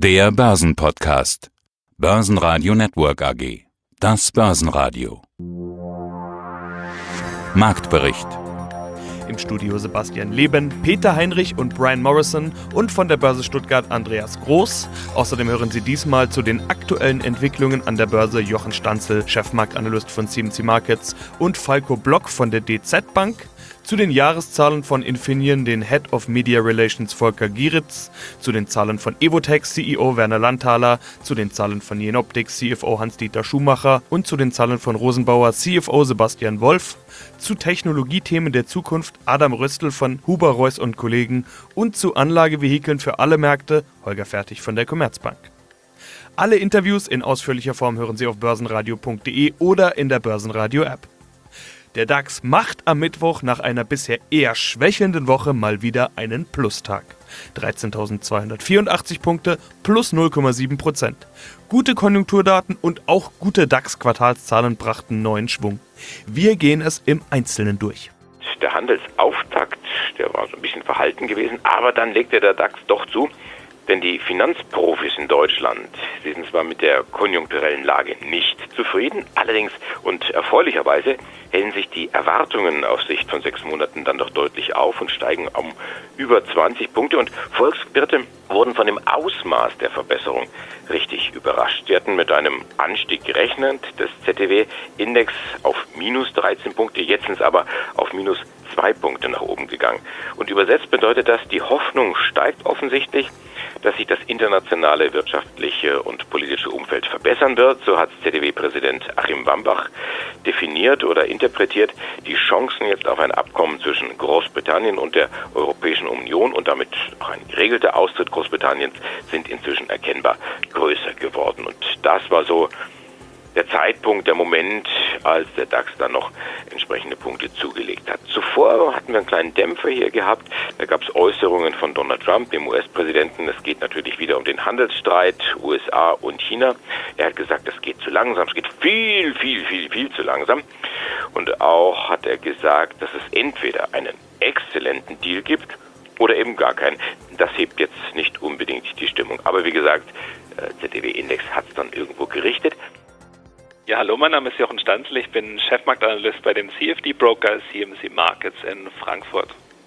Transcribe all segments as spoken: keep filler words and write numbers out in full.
Der Börsenpodcast. Börsenradio Network A G. Das Börsenradio. Marktbericht. Im Studio Sebastian Leben, Peter Heinrich und Brian Morrison und von der Börse Stuttgart Andreas Groß. Außerdem hören Sie diesmal zu den aktuellen Entwicklungen an der Börse Jochen Stanzel, Chefmarktanalyst von C M C Markets, und Falco Block von der D Z Bank. Zu den Jahreszahlen von Infineon, den Head of Media Relations Volker Gieritz, zu den Zahlen von Evotec C E O Werner Landthaler, zu den Zahlen von Jenoptik C F O Hans-Dieter Schumacher und zu den Zahlen von Rosenbauer C F O Sebastian Wolf, zu Technologiethemen der Zukunft Adam Röstl von Huber Reuss und Kollegen und zu Anlagevehikeln für alle Märkte Holger Fertig von der Commerzbank. Alle Interviews in ausführlicher Form hören Sie auf börsenradio punkt de oder in der Börsenradio-App. Der DAX macht am Mittwoch nach einer bisher eher schwächelnden Woche mal wieder einen Plustag. dreizehntausendzweihundertvierundachtzig Punkte plus null Komma sieben Prozent. Gute Konjunkturdaten und auch gute DAX-Quartalszahlen brachten neuen Schwung. Wir gehen es im Einzelnen durch. Der Handelsauftakt, der war so ein bisschen verhalten gewesen, aber dann legte der DAX doch zu. Denn die Finanzprofis in Deutschland, sie sind zwar mit der konjunkturellen Lage nicht zufrieden, allerdings und erfreulicherweise hellen sich die Erwartungen auf Sicht von sechs Monaten dann doch deutlich auf und steigen um über zwanzig Punkte. Und Volkswirte wurden von dem Ausmaß der Verbesserung richtig überrascht. Sie hatten mit einem Anstieg gerechnet des Z T W-Index auf minus dreizehn Punkte, jetzt sind es aber auf minus zwei Punkte nach oben gegangen. Und übersetzt bedeutet das, die Hoffnung steigt offensichtlich, dass sich das internationale wirtschaftliche und politische Umfeld verbessern wird. So hat Z D W-Präsident Achim Wambach definiert oder interpretiert. Die Chancen jetzt auf ein Abkommen zwischen Großbritannien und der Europäischen Union und damit auch ein geregelter Austritt Großbritanniens sind inzwischen erkennbar größer geworden. Und das war so der Zeitpunkt, der Moment, als der DAX dann noch entsprechende Punkte zugelegt hat. Zuvor hatten wir einen kleinen Dämpfer hier gehabt. Da gab es Äußerungen von Donald Trump, dem U S-Präsidenten. Es geht natürlich wieder um den Handelsstreit U S A und China. Er hat gesagt, es geht zu langsam. Es geht viel, viel, viel, viel zu langsam. Und auch hat er gesagt, dass es entweder einen exzellenten Deal gibt oder eben gar keinen. Das hebt jetzt nicht unbedingt die Stimmung. Aber wie gesagt, Z D W-Index hat es dann irgendwo gerichtet. Ja, hallo, mein Name ist Jochen Stanzel, ich bin Chefmarktanalyst bei dem C F D-Broker C M C Markets in Frankfurt.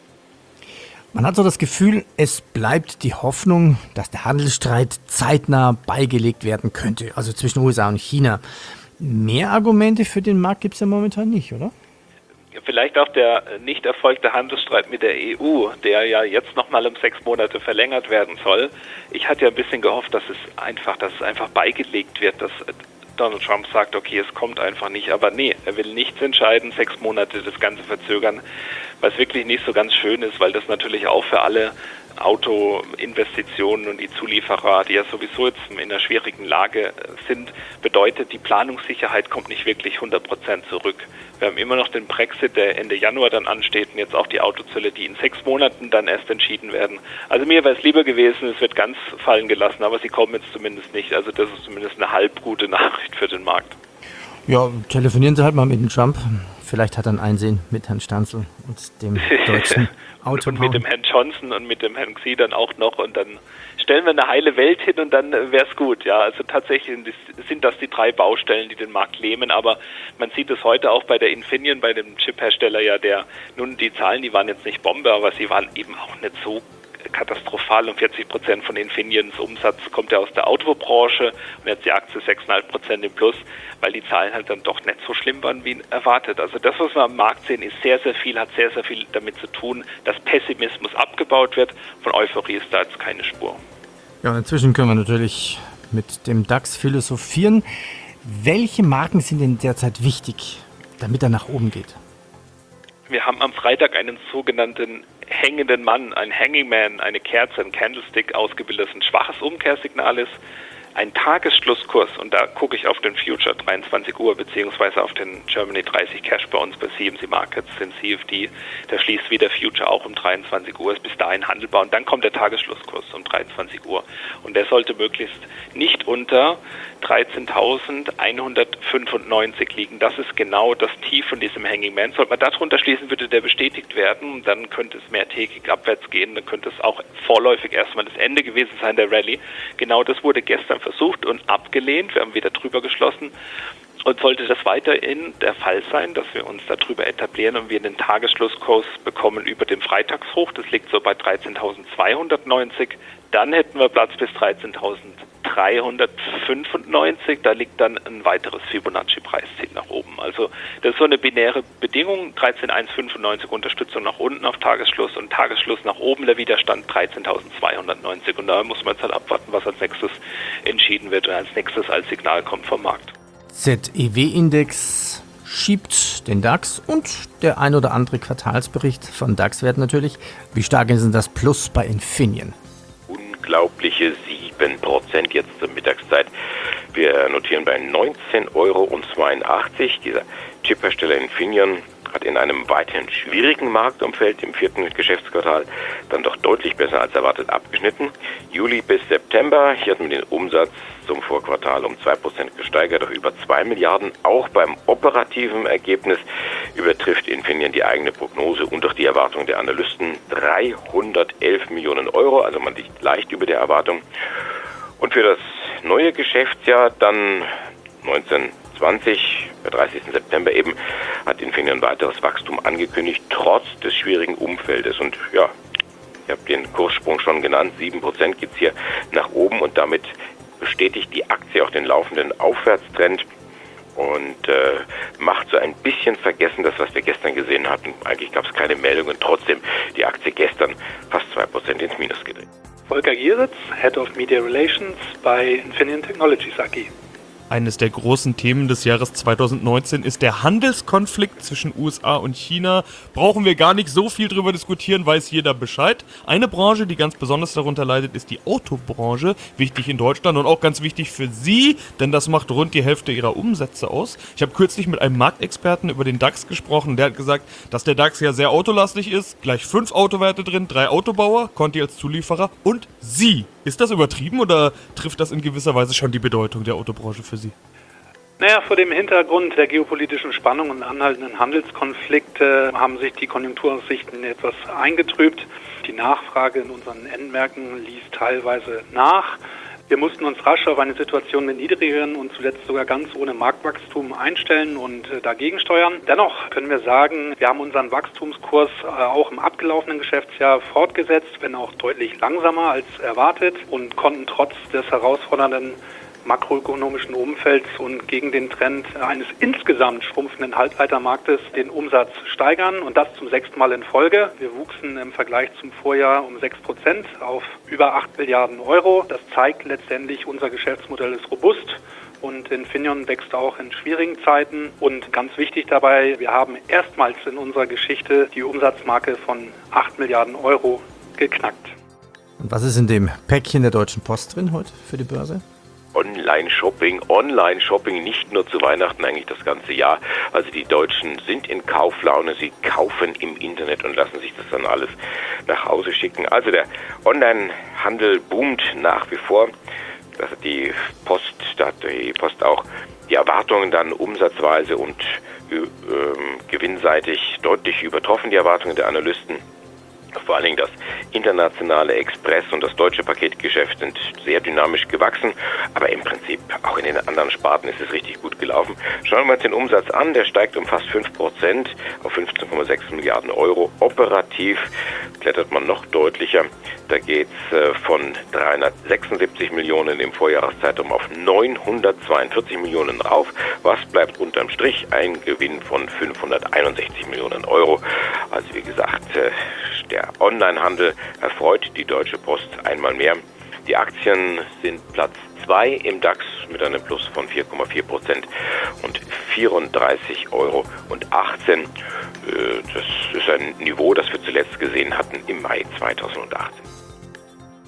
Man hat so das Gefühl, es bleibt die Hoffnung, dass der Handelsstreit zeitnah beigelegt werden könnte, also zwischen U S A und China. Mehr Argumente für den Markt gibt es ja momentan nicht, oder? Vielleicht auch der nicht erfolgte Handelsstreit mit der E U, der ja jetzt nochmal um sechs Monate verlängert werden soll. Ich hatte ja ein bisschen gehofft, dass es einfach, dass es einfach beigelegt wird, dass Donald Trump sagt, okay, es kommt einfach nicht, aber nee, er will nichts entscheiden, sechs Monate das Ganze verzögern, was wirklich nicht so ganz schön ist, weil das natürlich auch für alle Autoinvestitionen und die Zulieferer, die ja sowieso jetzt in einer schwierigen Lage sind, bedeutet, die Planungssicherheit kommt nicht wirklich hundert Prozent zurück. Wir haben immer noch den Brexit, der Ende Januar dann ansteht, und jetzt auch die Autozölle, die in sechs Monaten dann erst entschieden werden. Also mir wäre es lieber gewesen, es wird ganz fallen gelassen, aber sie kommen jetzt zumindest nicht. Also das ist zumindest eine halb gute Nachricht für den Markt. Ja, telefonieren Sie halt mal mit dem Trump. Vielleicht hat er ein Einsehen mit Herrn Stanzel und dem deutschen Auto. Und mit dem Herrn Johnson und mit dem Herrn Xi dann auch noch. Und dann stellen wir eine heile Welt hin und dann wäre es gut. Ja, also tatsächlich sind das die drei Baustellen, die den Markt lähmen. Aber man sieht es heute auch bei der Infineon, bei dem Chip-Hersteller, ja, der, nun die Zahlen, die waren jetzt nicht Bombe, aber sie waren eben auch nicht so katastrophal, und vierzig Prozent von Infineons Umsatz kommt ja aus der Autobranche und jetzt die Aktie sechs Komma fünf Prozent im Plus, weil die Zahlen halt dann doch nicht so schlimm waren wie erwartet. Also das, was wir am Markt sehen, ist sehr, sehr viel, hat sehr, sehr viel damit zu tun, dass Pessimismus abgebaut wird. Von Euphorie ist da jetzt keine Spur. Ja, und inzwischen können wir natürlich mit dem DAX philosophieren. Welche Marken sind denn derzeit wichtig, damit er nach oben geht? Wir haben am Freitag einen sogenannten hängenden Mann, ein Hanging Man, eine Kerze, ein Candlestick ausgebildet, das ein schwaches Umkehrsignal ist. ein Tagesschlusskurs, und da gucke ich auf den Future dreiundzwanzig Uhr beziehungsweise auf den Germany dreißig Cash bei uns bei C M C Markets, den C F D, da schließt wieder Future auch um dreiundzwanzig Uhr, ist bis dahin handelbar und dann kommt der Tagesschlusskurs um dreiundzwanzig Uhr und der sollte möglichst nicht unter dreizehntausendeinhundertfünfundneunzig liegen. Das ist genau das Tief von diesem Hanging Man. Sollte man darunter schließen, würde der bestätigt werden, dann könnte es mehrtägig abwärts gehen, dann könnte es auch vorläufig erstmal das Ende gewesen sein der Rallye. Genau das wurde gestern versucht und abgelehnt. Wir haben wieder drüber geschlossen. Und sollte das weiterhin der Fall sein, dass wir uns darüber etablieren und wir einen Tagesschlusskurs bekommen über dem Freitagshoch, das liegt so bei dreizehntausendzweihundertneunzig, dann hätten wir Platz bis dreizehntausenddreihundertfünfundneunzig, da liegt dann ein weiteres Fibonacci-Preisziel nach oben. Also das ist so eine binäre Bedingung, dreizehntausendzweihundertfünfundneunzig Unterstützung nach unten auf Tagesschluss und Tagesschluss nach oben der Widerstand dreizehntausendzweihundertneunzig und da muss man jetzt halt abwarten, was als nächstes entschieden wird und als nächstes als Signal kommt vom Markt. Z E W-Index schiebt den DAX und der ein oder andere Quartalsbericht von DAX-Werten natürlich. Wie stark ist denn das Plus bei Infineon? Unglaubliche sieben Prozent jetzt zur Mittagszeit. Wir notieren bei neunzehn Euro zweiundachtzig. Dieser Chiphersteller Infineon hat in einem weiterhin schwierigen Marktumfeld im vierten Geschäftsquartal dann doch deutlich besser als erwartet abgeschnitten. Juli bis September, hier hatten wir den Umsatz zum Vorquartal um zwei Prozent gesteigert auf über zwei Milliarden. Auch beim operativen Ergebnis übertrifft Infineon die eigene Prognose und auch die Erwartung der Analysten. dreihundertelf Millionen Euro, also man liegt leicht über der Erwartung. Und für das neue Geschäftsjahr dann neunzehn zwanzig, der dreißigsten September eben, hat Infineon weiteres Wachstum angekündigt, trotz des schwierigen Umfeldes. Und ja, ich habe den Kurssprung schon genannt, sieben Prozent gibt es hier nach oben und damit bestätigt die Aktie auch den laufenden Aufwärtstrend und äh, macht so ein bisschen vergessen, das, was wir gestern gesehen hatten. Eigentlich gab es keine Meldungen, trotzdem die Aktie gestern fast zwei Prozent ins Minus gedreht. Volker Gieritz, Head of Media Relations bei Infineon Technologies A G. Eines der großen Themen des Jahres zweitausendneunzehn ist der Handelskonflikt zwischen U S A und China. Brauchen wir gar nicht so viel drüber diskutieren, weiß jeder Bescheid. Eine Branche, die ganz besonders darunter leidet, ist die Autobranche. Wichtig in Deutschland und auch ganz wichtig für Sie, denn das macht rund die Hälfte Ihrer Umsätze aus. Ich habe kürzlich mit einem Marktexperten über den DAX gesprochen. Der hat gesagt, dass der DAX ja sehr autolastig ist. Gleich fünf Autowerte drin, drei Autobauer, Conti als Zulieferer und Sie. Ist das übertrieben oder trifft das in gewisser Weise schon die Bedeutung der Autobranche für Sie? Naja, vor dem Hintergrund der geopolitischen Spannung und anhaltenden Handelskonflikte haben sich die Konjunkturaussichten etwas eingetrübt. Die Nachfrage in unseren Endmärkten ließ teilweise nach. Wir mussten uns rasch auf eine Situation mit niedrigeren und zuletzt sogar ganz ohne Marktwachstum einstellen und äh, dagegen steuern. Dennoch können wir sagen, wir haben unseren Wachstumskurs äh, auch im abgelaufenen Geschäftsjahr fortgesetzt, wenn auch deutlich langsamer als erwartet und konnten trotz des herausfordernden makroökonomischen Umfelds und gegen den Trend eines insgesamt schrumpfenden Halbleitermarktes den Umsatz steigern und das zum sechsten Mal in Folge. Wir wuchsen im Vergleich zum Vorjahr um sechs Prozent auf über acht Milliarden Euro. Das zeigt letztendlich, unser Geschäftsmodell ist robust und Infineon wächst auch in schwierigen Zeiten. Und ganz wichtig dabei, wir haben erstmals in unserer Geschichte die Umsatzmarke von acht Milliarden Euro geknackt. Und was ist in dem Päckchen der Deutschen Post drin heute für die Börse? Online-Shopping, Online-Shopping nicht nur zu Weihnachten, eigentlich das ganze Jahr. Also die Deutschen sind in Kauflaune, sie kaufen im Internet und lassen sich das dann alles nach Hause schicken. Also der Online-Handel boomt nach wie vor. Das hat die Post, da hat die Post auch die Erwartungen dann umsatzweise und äh, gewinnseitig deutlich übertroffen, die Erwartungen der Analysten. Vor allen Dingen das internationale Express- und das deutsche Paketgeschäft sind sehr dynamisch gewachsen, aber im Prinzip auch in den anderen Sparten ist es richtig gut gelaufen. Schauen wir uns den Umsatz an, der steigt um fast fünf Prozent auf fünfzehn Komma sechs Milliarden Euro. Operativ klettert man noch deutlicher, da geht es von dreihundertsechsundsiebzig Millionen im Vorjahreszeitraum auf neunhundertzweiundvierzig Millionen rauf. Was bleibt unterm Strich? Ein Gewinn von fünfhunderteinundsechzig Millionen Euro. Also wie gesagt, der Onlinehandel erfreut die Deutsche Post einmal mehr. Die Aktien sind Platz zwei im DAX mit einem Plus von vier Komma vier Prozent und vierunddreißig Euro achtzehn. Das ist ein Niveau, das wir zuletzt gesehen hatten im Mai zweitausendachtzehn.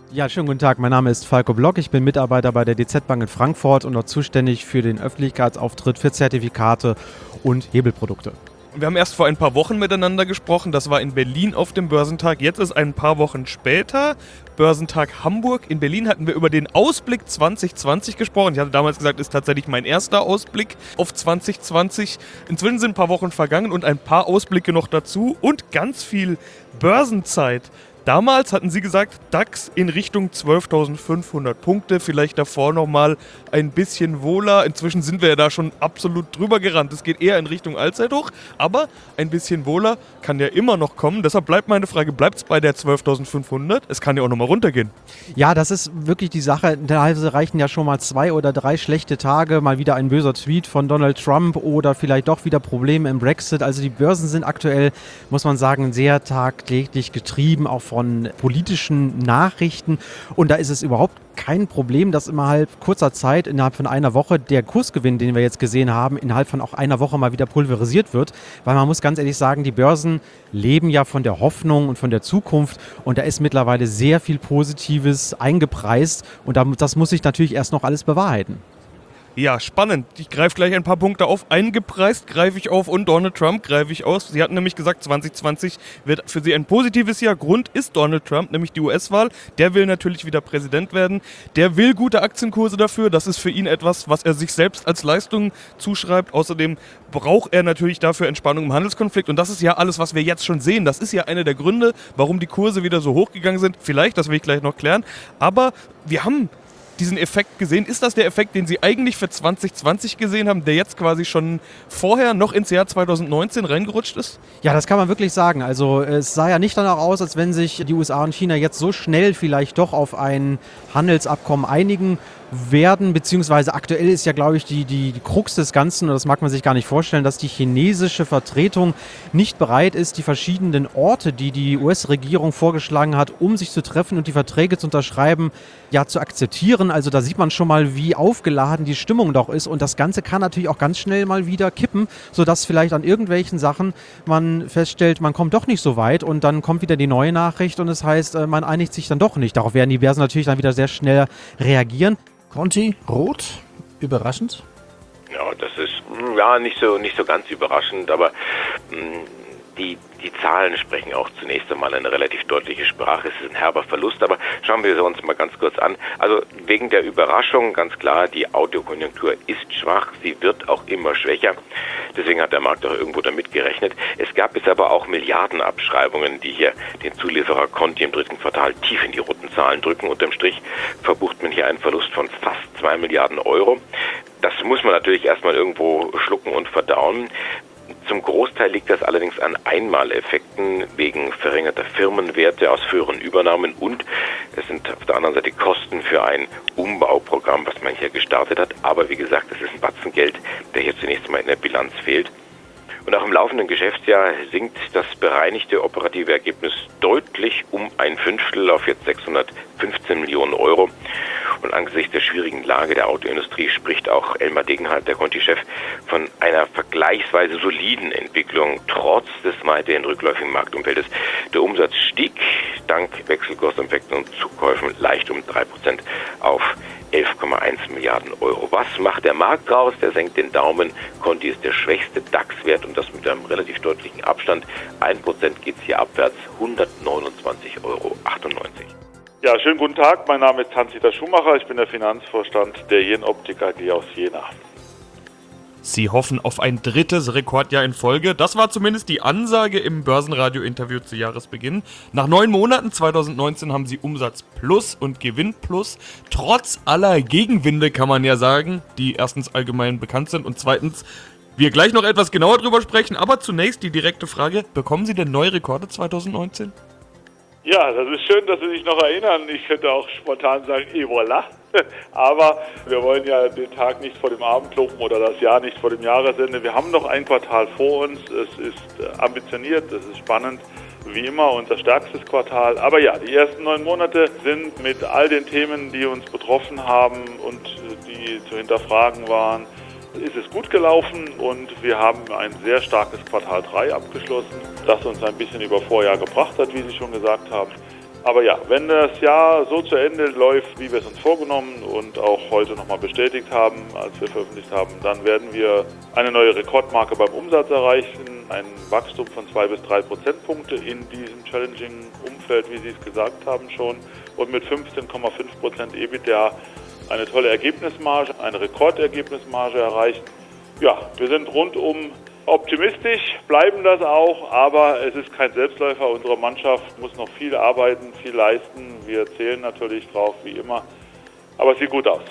Ja, schönen guten Tag. Mein Name ist Falco Block. Ich bin Mitarbeiter bei der D Z Bank in Frankfurt und dort zuständig für den Öffentlichkeitsauftritt für Zertifikate und Hebelprodukte. Wir haben erst vor ein paar Wochen miteinander gesprochen. Das war in Berlin auf dem Börsentag. Jetzt ist ein paar Wochen später Börsentag Hamburg. In Berlin hatten wir über den Ausblick zwanzig zwanzig gesprochen. Ich hatte damals gesagt, ist tatsächlich mein erster Ausblick auf zwanzig zwanzig. Inzwischen sind ein paar Wochen vergangen und ein paar Ausblicke noch dazu und ganz viel Börsenzeit. Damals hatten Sie gesagt, DAX in Richtung zwölftausendfünfhundert Punkte, vielleicht davor nochmal ein bisschen wohler. Inzwischen sind wir ja da schon absolut drüber gerannt. Es geht eher in Richtung Allzeithoch, aber ein bisschen wohler kann ja immer noch kommen. Deshalb bleibt meine Frage, bleibt es bei der zwölftausendfünfhundert? Es kann ja auch nochmal runtergehen. Ja, das ist wirklich die Sache. Teilweise reichen ja schon mal zwei oder drei schlechte Tage, mal wieder ein böser Tweet von Donald Trump oder vielleicht doch wieder Probleme im Brexit. Also die Börsen sind aktuell, muss man sagen, sehr tagtäglich getrieben, auch von von politischen Nachrichten und da ist es überhaupt kein Problem, dass innerhalb kurzer Zeit, innerhalb von einer Woche der Kursgewinn, den wir jetzt gesehen haben, innerhalb von auch einer Woche mal wieder pulverisiert wird, weil man muss ganz ehrlich sagen, die Börsen leben ja von der Hoffnung und von der Zukunft und da ist mittlerweile sehr viel Positives eingepreist und das muss sich natürlich erst noch alles bewahrheiten. Ja, spannend. Ich greife gleich ein paar Punkte auf. Eingepreist greife ich auf und Donald Trump greife ich aus. Sie hatten nämlich gesagt, zwanzig zwanzig wird für Sie ein positives Jahr. Grund ist Donald Trump, nämlich die U S-Wahl. Der will natürlich wieder Präsident werden. Der will gute Aktienkurse dafür. Das ist für ihn etwas, was er sich selbst als Leistung zuschreibt. Außerdem braucht er natürlich dafür Entspannung im Handelskonflikt. Und das ist ja alles, was wir jetzt schon sehen. Das ist ja einer der Gründe, warum die Kurse wieder so hochgegangen sind. Vielleicht, das will ich gleich noch klären. Aber wir haben diesen Effekt gesehen. Ist das der Effekt, den Sie eigentlich für zwanzig zwanzig gesehen haben, der jetzt quasi schon vorher noch ins Jahr zweitausendneunzehn reingerutscht ist? Ja, das kann man wirklich sagen. Also es sah ja nicht danach aus, als wenn sich die U S A und China jetzt so schnell vielleicht doch auf ein Handelsabkommen einigen werden, beziehungsweise aktuell ist ja, glaube ich, die, die, die Krux des Ganzen, und das mag man sich gar nicht vorstellen, dass die chinesische Vertretung nicht bereit ist, die verschiedenen Orte, die die U S-Regierung vorgeschlagen hat, um sich zu treffen und die Verträge zu unterschreiben, ja, zu akzeptieren. Also da sieht man schon mal, wie aufgeladen die Stimmung doch ist und das Ganze kann natürlich auch ganz schnell mal wieder kippen, sodass vielleicht an irgendwelchen Sachen man feststellt, man kommt doch nicht so weit und dann kommt wieder die neue Nachricht und es heißt, man einigt sich dann doch nicht. Darauf werden die Börsen natürlich dann wieder sehr schnell reagieren. Conti, rot, überraschend? Ja, das ist ja nicht so nicht so ganz überraschend, aber mh, die, die Zahlen sprechen auch zunächst einmal eine relativ deutliche Sprache. Es ist ein herber Verlust, aber schauen wir uns mal ganz kurz an. Also wegen der Überraschung, ganz klar, die Autokonjunktur ist schwach, sie wird auch immer schwächer. Deswegen hat der Markt auch irgendwo damit gerechnet. Es gab jetzt aber auch Milliardenabschreibungen, die hier den Zulieferer Conti im dritten Quartal tief in die roten Zahlen drücken. Unterm Strich verbucht man hier einen Verlust von fast zwei Milliarden Euro. Das muss man natürlich erstmal irgendwo schlucken und verdauen. Zum Großteil liegt das allerdings an Einmaleffekten wegen verringerter Firmenwerte aus früheren Übernahmen und es sind auf der anderen Seite Kosten für ein Umbauprogramm, was man hier gestartet hat. Aber wie gesagt, es ist ein Batzen Geld, der hier zunächst mal in der Bilanz fehlt. Und auch im laufenden Geschäftsjahr sinkt das bereinigte operative Ergebnis deutlich um ein Fünftel auf jetzt sechshundertfünfzehn Millionen Euro. Und angesichts der schwierigen Lage der Autoindustrie spricht auch Elmar Degenhard, der Conti-Chef, von einer vergleichsweise soliden Entwicklung trotz des weiterhin rückläufigen Marktumfeldes. Der Umsatz stieg dank Wechselkurseffekten und Zukäufen leicht um drei Prozent auf elf Komma eins Milliarden Euro. Was macht der Markt draus? Der senkt den Daumen. Conti ist der schwächste DAX-Wert und das mit einem relativ deutlichen Abstand. ein Prozent geht es hier abwärts, hundertneunundzwanzig Euro achtundneunzig. Ja, schönen guten Tag. Mein Name ist Hans-Dieter Schumacher. Ich bin der Finanzvorstand der Jenoptik A G aus Jena. Sie hoffen auf ein drittes Rekordjahr in Folge. Das war zumindest die Ansage im Börsenradio-Interview zu Jahresbeginn. Nach neun Monaten zweitausendneunzehn haben sie Umsatz plus und Gewinn plus. Trotz aller Gegenwinde kann man ja sagen, die erstens allgemein bekannt sind und zweitens wir gleich noch etwas genauer drüber sprechen. Aber zunächst die direkte Frage, bekommen Sie denn neue Rekorde zweitausendneunzehn? Ja, das ist schön, dass Sie sich noch erinnern. Ich könnte auch spontan sagen, et voilà. Aber wir wollen ja den Tag nicht vor dem Abend loben oder das Jahr nicht vor dem Jahresende. Wir haben noch ein Quartal vor uns. Es ist ambitioniert, es ist spannend. Wie immer unser stärkstes Quartal. Aber ja, die ersten neun Monate sind mit all den Themen, die uns betroffen haben und die zu hinterfragen waren, ist es gut gelaufen und wir haben ein sehr starkes Quartal drei abgeschlossen, das uns ein bisschen über Vorjahr gebracht hat, wie Sie schon gesagt haben. Aber ja, wenn das Jahr so zu Ende läuft, wie wir es uns vorgenommen und auch heute nochmal bestätigt haben, als wir veröffentlicht haben, dann werden wir eine neue Rekordmarke beim Umsatz erreichen, ein Wachstum von zwei bis drei Prozentpunkte in diesem challenging Umfeld, wie Sie es gesagt haben schon, und mit fünfzehn Komma fünf Prozent EBITDA eine tolle Ergebnismarge, eine Rekordergebnismarge erreichen. Ja, wir sind rundum optimistisch, bleiben das auch, aber es ist kein Selbstläufer. Unsere Mannschaft muss noch viel arbeiten, viel leisten. Wir zählen natürlich drauf, wie immer, aber es sieht gut aus.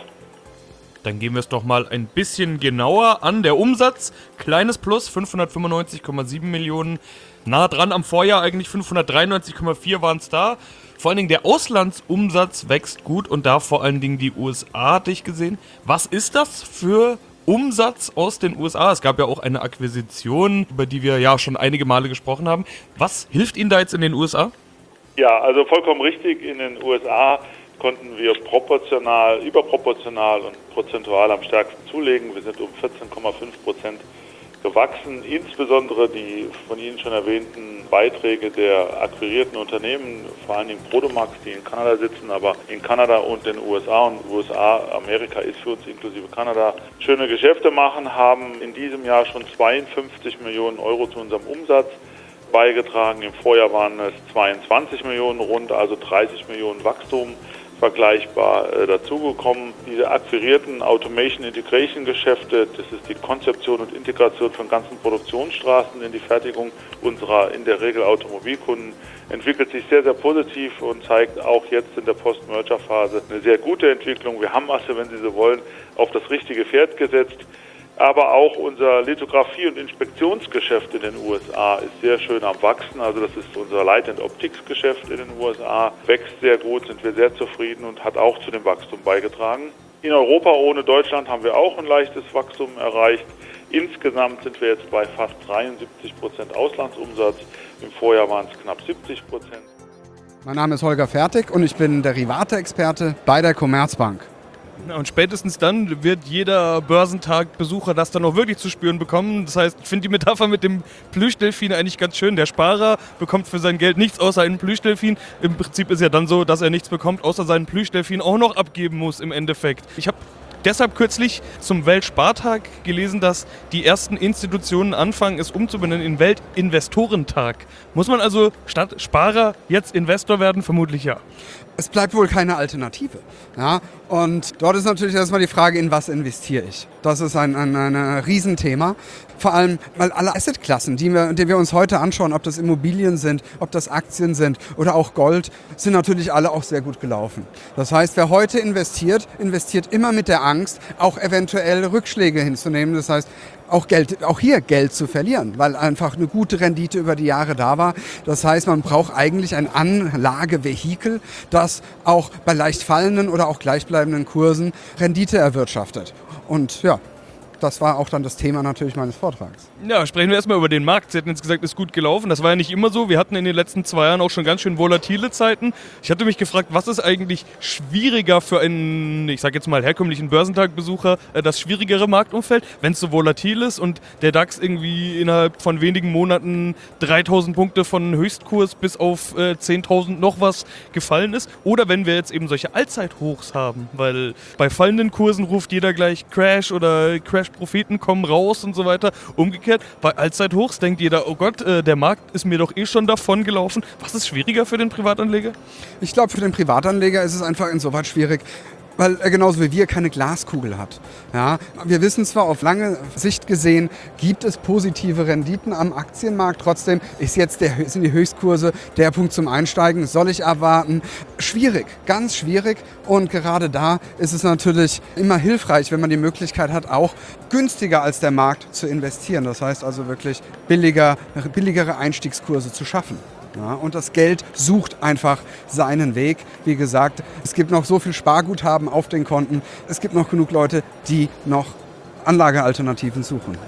Dann gehen wir es doch mal ein bisschen genauer an. Der Umsatz, kleines Plus, fünfhundertfünfundneunzig Komma sieben Millionen. Nah dran am Vorjahr, eigentlich fünfhundertdreiundneunzig Komma vier waren es da. Vor allen Dingen der Auslandsumsatz wächst gut und da vor allen Dingen die U S A, hatte ich gesehen. Was ist das für Umsatz aus den U S A? Es gab ja auch eine Akquisition, über die wir ja schon einige Male gesprochen haben. Was hilft Ihnen da jetzt in den U S A? Ja, also vollkommen richtig. In den U S A konnten wir proportional, überproportional und prozentual am stärksten zulegen. Wir sind um vierzehn Komma fünf Prozent gewachsen. Insbesondere die von Ihnen schon erwähnten Beiträge der akquirierten Unternehmen, vor allem Prodomax, die in Kanada sitzen, aber in Kanada und den U S A und U S A, Amerika ist für uns inklusive Kanada, schöne Geschäfte machen, haben in diesem Jahr schon zweiundfünfzig Millionen Euro zu unserem Umsatz beigetragen. Im Vorjahr waren es zweiundzwanzig Millionen rund, also dreißig Millionen Wachstum vergleichbar äh, dazugekommen. Diese akquirierten Automation-Integration-Geschäfte, das ist die Konzeption und Integration von ganzen Produktionsstraßen in die Fertigung unserer in der Regel Automobilkunden, entwickelt sich sehr, sehr positiv und zeigt auch jetzt in der Post-Merger-Phase eine sehr gute Entwicklung. Wir haben also, wenn Sie so wollen, auf das richtige Pferd gesetzt. Aber auch unser Lithografie- und Inspektionsgeschäft in den U S A ist sehr schön am Wachsen. Also das ist unser Light- and Optics-Geschäft in den U S A. Wächst sehr gut, sind wir sehr zufrieden und hat auch zu dem Wachstum beigetragen. In Europa ohne Deutschland haben wir auch ein leichtes Wachstum erreicht. Insgesamt sind wir jetzt bei fast dreiundsiebzig Prozent Auslandsumsatz. Im Vorjahr waren es knapp siebzig Prozent. Mein Name ist Holger Fertig und ich bin Derivate-Experte bei der Commerzbank. Na, und spätestens dann wird jeder Börsentag-Besucher das dann auch wirklich zu spüren bekommen. Das heißt, ich finde die Metapher mit dem Plüschdelfin eigentlich ganz schön. Der Sparer bekommt für sein Geld nichts außer einen Plüschdelfin. Im Prinzip ist ja dann so, dass er nichts bekommt, außer seinen Plüschdelfin auch noch abgeben muss im Endeffekt. Ich habe deshalb kürzlich zum Weltspartag gelesen, dass die ersten Institutionen anfangen, es umzubenennen in Weltinvestorentag. Muss man also statt Sparer jetzt Investor werden? Vermutlich ja. Es bleibt wohl keine Alternative. Ja? Und dort ist natürlich erstmal die Frage, in was investiere ich? Das ist ein, ein, ein Riesenthema. Vor allem, weil alle Assetklassen, die wir, die wir uns heute anschauen, ob das Immobilien sind, ob das Aktien sind oder auch Gold, sind natürlich alle auch sehr gut gelaufen. Das heißt, wer heute investiert, investiert immer mit der Angst, auch eventuell Rückschläge hinzunehmen. Das heißt, auch Geld, auch hier Geld zu verlieren, weil einfach eine gute Rendite über die Jahre da war. Das heißt, man braucht eigentlich ein Anlagevehikel, das auch bei leicht fallenden oder auch gleichbleibenden Kursen Rendite erwirtschaftet. Und ja, das war auch dann das Thema natürlich meines Vortrags. Ja, sprechen wir erstmal über den Markt. Sie hatten jetzt gesagt, ist gut gelaufen. Das war ja nicht immer so. Wir hatten in den letzten zwei Jahren auch schon ganz schön volatile Zeiten. Ich hatte mich gefragt, was ist eigentlich schwieriger für einen, ich sag jetzt mal, herkömmlichen Börsentagbesucher, das schwierigere Marktumfeld, wenn es so volatil ist und der DAX irgendwie innerhalb von wenigen Monaten dreitausend Punkte von Höchstkurs bis auf äh, zehntausend noch was gefallen ist? Oder wenn wir jetzt eben solche Allzeithochs haben, weil bei fallenden Kursen ruft jeder gleich Crash oder Crash-Propheten kommen raus und so weiter. Umgekehrt, bei Allzeithochs denkt jeder, oh Gott, äh, der Markt ist mir doch eh schon davon gelaufen. Was ist schwieriger für den Privatanleger? Ich glaube, für den Privatanleger ist es einfach insoweit schwierig, weil er genauso wie wir keine Glaskugel hat. Ja, wir wissen zwar, auf lange Sicht gesehen gibt es positive Renditen am Aktienmarkt, trotzdem ist jetzt der, sind die Höchstkurse der Punkt zum Einsteigen, soll ich erwarten? Schwierig, ganz schwierig, und gerade da ist es natürlich immer hilfreich, wenn man die Möglichkeit hat, auch günstiger als der Markt zu investieren. Das heißt also wirklich billiger, billigere Einstiegskurse zu schaffen. Ja, und das Geld sucht einfach seinen Weg. Wie gesagt, es gibt noch so viel Sparguthaben auf den Konten. Es gibt noch genug Leute, die noch Anlagealternativen suchen.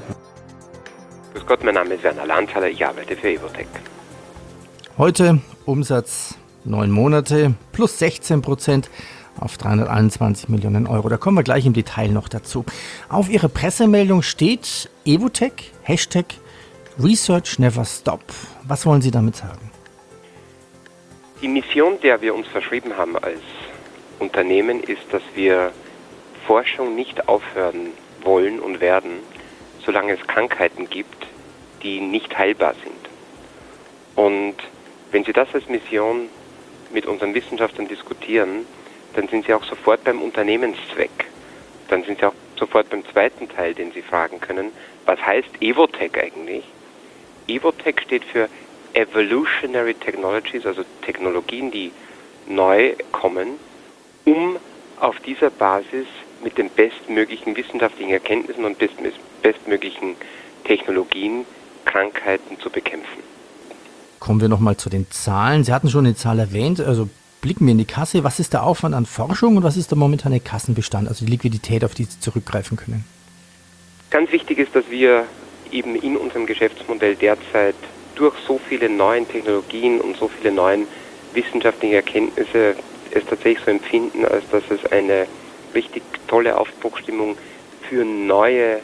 Grüß Gott, mein Name ist Werner Landhaler, ich arbeite für Evotec. Heute Umsatz neun Monate plus sechzehn Prozent auf dreihunderteinundzwanzig Millionen Euro. Da kommen wir gleich im Detail noch dazu. Auf Ihrer Pressemeldung steht Evotec, Hashtag Research Never Stop. Was wollen Sie damit sagen? Die Mission, der wir uns verschrieben haben als Unternehmen, ist, dass wir Forschung nicht aufhören wollen und werden, solange es Krankheiten gibt, die nicht heilbar sind. Und wenn Sie das als Mission mit unseren Wissenschaftlern diskutieren, dann sind Sie auch sofort beim Unternehmenszweck. Dann sind Sie auch sofort beim zweiten Teil, den Sie fragen können. Was heißt Evotec eigentlich? Evotec steht für Evolutionary Technologies, also Technologien, die neu kommen, um auf dieser Basis mit den bestmöglichen wissenschaftlichen Erkenntnissen und bestmöglichen Technologien Krankheiten zu bekämpfen. Kommen wir nochmal zu den Zahlen. Sie hatten schon eine Zahl erwähnt, also blicken wir in die Kasse. Was ist der Aufwand an Forschung und was ist der momentane Kassenbestand, also die Liquidität, auf die Sie zurückgreifen können? Ganz wichtig ist, dass wir eben in unserem Geschäftsmodell derzeit durch so viele neue Technologien und so viele neue wissenschaftliche Erkenntnisse es tatsächlich so empfinden, als dass es eine richtig tolle Aufbruchstimmung für neue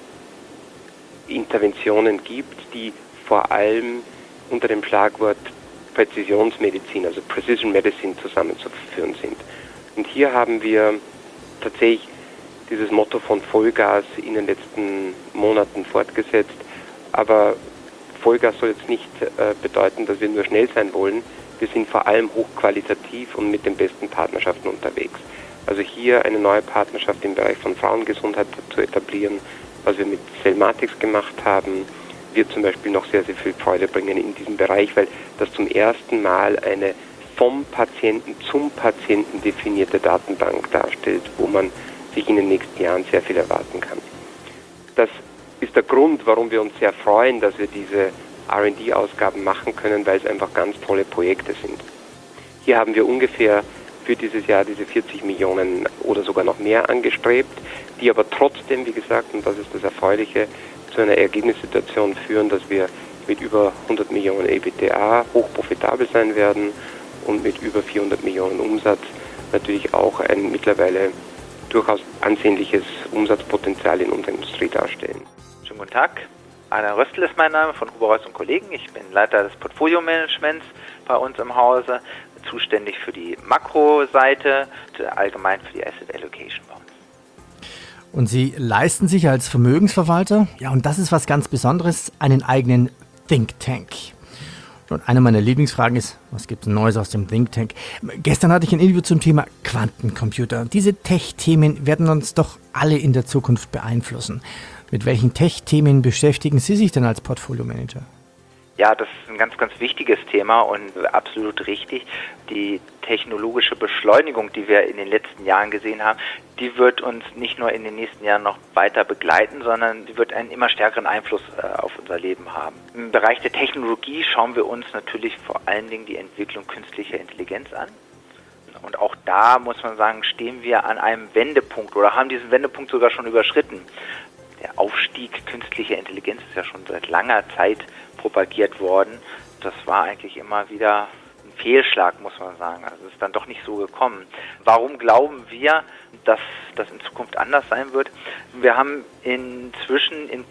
Interventionen gibt, die vor allem unter dem Schlagwort Präzisionsmedizin, also Precision Medicine, zusammenzuführen sind. Und hier haben wir tatsächlich dieses Motto von Vollgas in den letzten Monaten fortgesetzt. Aber Vollgas soll jetzt nicht äh, bedeuten, dass wir nur schnell sein wollen. Wir sind vor allem hochqualitativ und mit den besten Partnerschaften unterwegs. Also hier eine neue Partnerschaft im Bereich von Frauengesundheit zu etablieren, was wir mit Cellmatics gemacht haben, wird zum Beispiel noch sehr, sehr viel Freude bringen in diesem Bereich, weil das zum ersten Mal eine vom Patienten zum Patienten definierte Datenbank darstellt, wo man sich in den nächsten Jahren sehr viel erwarten kann. Das ist der Grund, warum wir uns sehr freuen, dass wir diese R und D-Ausgaben machen können, weil es einfach ganz tolle Projekte sind. Hier haben wir ungefähr für dieses Jahr diese vierzig Millionen oder sogar noch mehr angestrebt, die aber trotzdem, wie gesagt, und das ist das Erfreuliche, zu einer Ergebnissituation führen, dass wir mit über hundert Millionen E B T A hochprofitabel sein werden und mit über vierhundert Millionen Umsatz natürlich auch ein mittlerweile durchaus ansehnliches Umsatzpotenzial in unserer Industrie darstellen. Schönen guten Tag. Adrian Röstl ist mein Name von Huber-Reus und Kollegen. Ich bin Leiter des Portfolio-Managements bei uns im Hause, zuständig für die Makroseite und allgemein für die Asset Allocation bei uns. Und Sie leisten sich als Vermögensverwalter, ja, und das ist was ganz Besonderes, einen eigenen Think Tank. Und eine meiner Lieblingsfragen ist, was gibt es Neues aus dem Think Tank? Gestern hatte ich ein Interview zum Thema Quantencomputer. Diese Tech-Themen werden uns doch alle in der Zukunft beeinflussen. Mit welchen Tech-Themen beschäftigen Sie sich denn als Portfolio-Manager? Ja, das ist ein ganz, ganz wichtiges Thema und absolut richtig. Die technologische Beschleunigung, die wir in den letzten Jahren gesehen haben, die wird uns nicht nur in den nächsten Jahren noch weiter begleiten, sondern die wird einen immer stärkeren Einfluss äh, auf unser Leben haben. Im Bereich der Technologie schauen wir uns natürlich vor allen Dingen die Entwicklung künstlicher Intelligenz an. Und auch da muss man sagen, stehen wir an einem Wendepunkt oder haben diesen Wendepunkt sogar schon überschritten. Der Aufstieg künstlicher Intelligenz ist ja schon seit langer Zeit propagiert worden. Das war eigentlich immer wieder ein Fehlschlag, muss man sagen. Also es ist dann doch nicht so gekommen. Warum glauben wir, dass das in Zukunft anders sein wird? Wir haben inzwischen in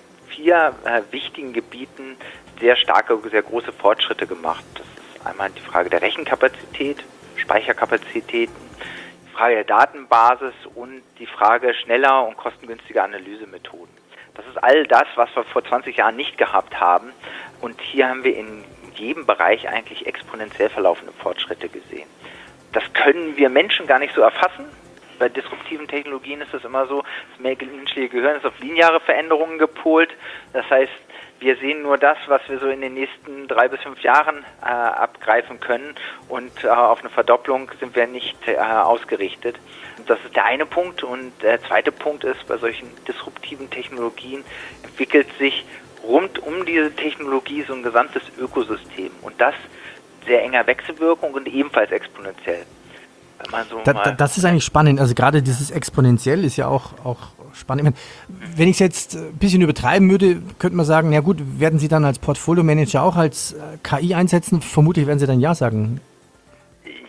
vier äh, wichtigen Gebieten sehr starke, sehr große Fortschritte gemacht. Das ist einmal die Frage der Rechenkapazität, Speicherkapazitäten, die Frage der Datenbasis und die Frage schneller und kostengünstiger Analysemethoden. Das ist all das, was wir vor zwanzig Jahren nicht gehabt haben. Und hier haben wir in jedem Bereich eigentlich exponentiell verlaufende Fortschritte gesehen. Das können wir Menschen gar nicht so erfassen. Bei disruptiven Technologien ist es immer so, das menschliche Gehirn ist auf lineare Veränderungen gepolt. Das heißt, wir sehen nur das, was wir so in den nächsten drei bis fünf Jahren äh, abgreifen können. Und äh, auf eine Verdopplung sind wir nicht äh, ausgerichtet. Das ist der eine Punkt. Und der zweite Punkt ist, bei solchen disruptiven Technologien entwickelt sich rund um diese Technologie so ein gesamtes Ökosystem. Und das sehr enger Wechselwirkung und ebenfalls exponentiell. Wenn man so da, da, das ist eigentlich spannend. Also gerade dieses exponentiell ist ja auch, auch spannend. Ich meine, wenn ich es jetzt ein bisschen übertreiben würde, könnte man sagen, na gut, werden Sie dann als Portfolio-Manager auch als K I einsetzen? Vermutlich werden Sie dann ja sagen.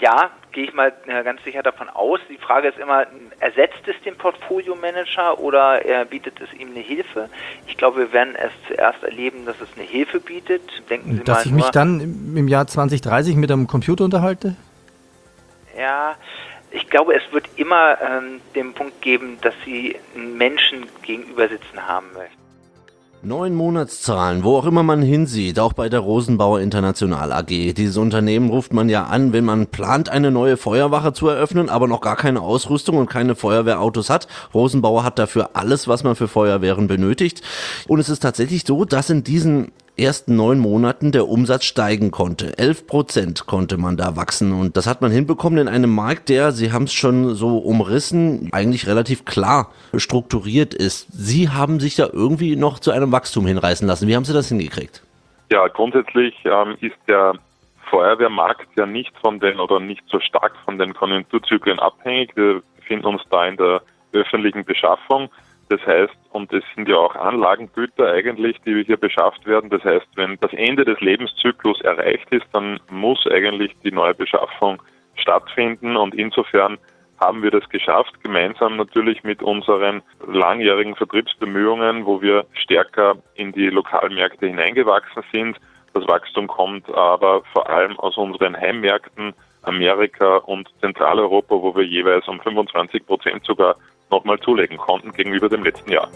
Ja, gehe ich mal ganz sicher davon aus. Die Frage ist immer, ersetzt es den Portfolio-Manager oder äh, bietet es ihm eine Hilfe? Ich glaube, wir werden es zuerst erleben, dass es eine Hilfe bietet. Denken Sie Dass mal ich nur, mich dann im Jahr zwanzig dreißig mit einem Computer unterhalte? Ja, ich glaube, es wird immer ähm, den Punkt geben, dass Sie einen Menschen gegenüber sitzen haben möchten. Neun Monatszahlen, wo auch immer man hinsieht, auch bei der Rosenbauer International A G. Dieses Unternehmen ruft man ja an, wenn man plant, eine neue Feuerwache zu eröffnen, aber noch gar keine Ausrüstung und keine Feuerwehrautos hat. Rosenbauer hat dafür alles, was man für Feuerwehren benötigt. Und es ist tatsächlich so, dass in diesen ersten neun Monaten der Umsatz steigen konnte. Elf Prozent konnte man da wachsen und das hat man hinbekommen in einem Markt, der, Sie haben es schon so umrissen, eigentlich relativ klar strukturiert ist. Sie haben sich da irgendwie noch zu einem Wachstum hinreißen lassen. Wie haben Sie das hingekriegt? Ja, grundsätzlich ähm, ist der Feuerwehrmarkt ja nicht von den oder nicht so stark von den Konjunkturzyklen abhängig. Wir befinden uns da in der öffentlichen Beschaffung. Das heißt, und es sind ja auch Anlagengüter eigentlich, die hier beschafft werden. Das heißt, wenn das Ende des Lebenszyklus erreicht ist, dann muss eigentlich die neue Beschaffung stattfinden. Und insofern haben wir das geschafft, gemeinsam natürlich mit unseren langjährigen Vertriebsbemühungen, wo wir stärker in die Lokalmärkte hineingewachsen sind. Das Wachstum kommt aber vor allem aus unseren Heimmärkten Amerika und Zentraleuropa, wo wir jeweils um fünfundzwanzig Prozent sogar nochmal zulegen konnten gegenüber dem letzten Jahr.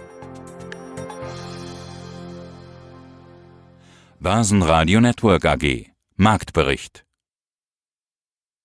Börsenradio Network A G Marktbericht